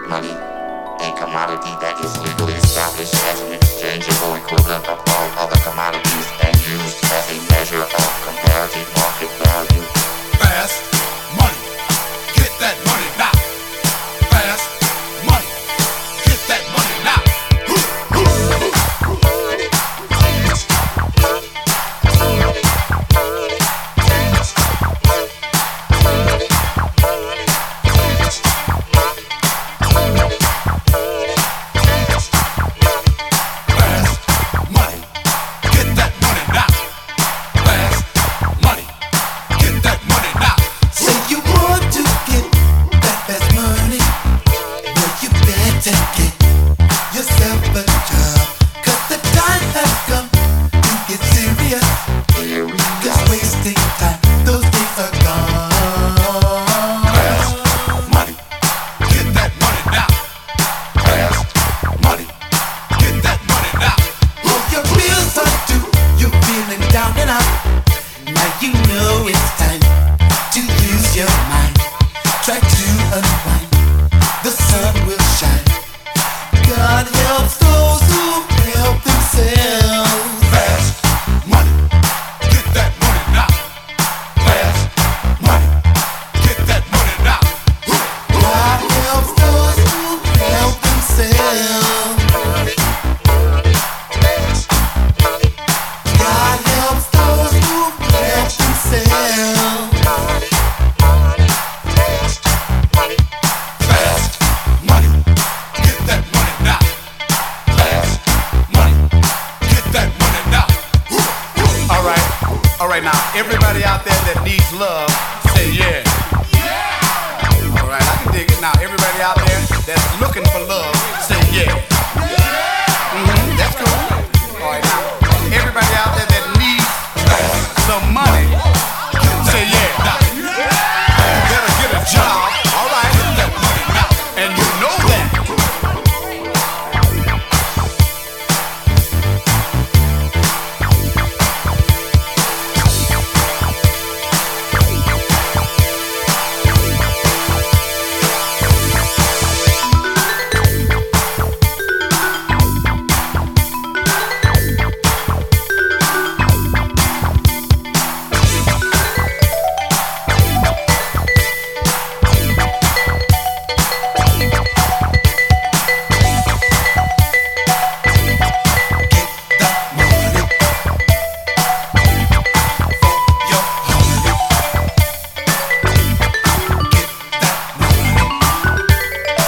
Money, a commodity that is legally established as an exchangeable equivalent of all other commodities and used as a measure of comparative market value. Fast money, get that money now. Fast money, get that money now. Now, everybody out there that needs love, say yeah. Alright, I can dig it. Now, everybody out there that's looking for love,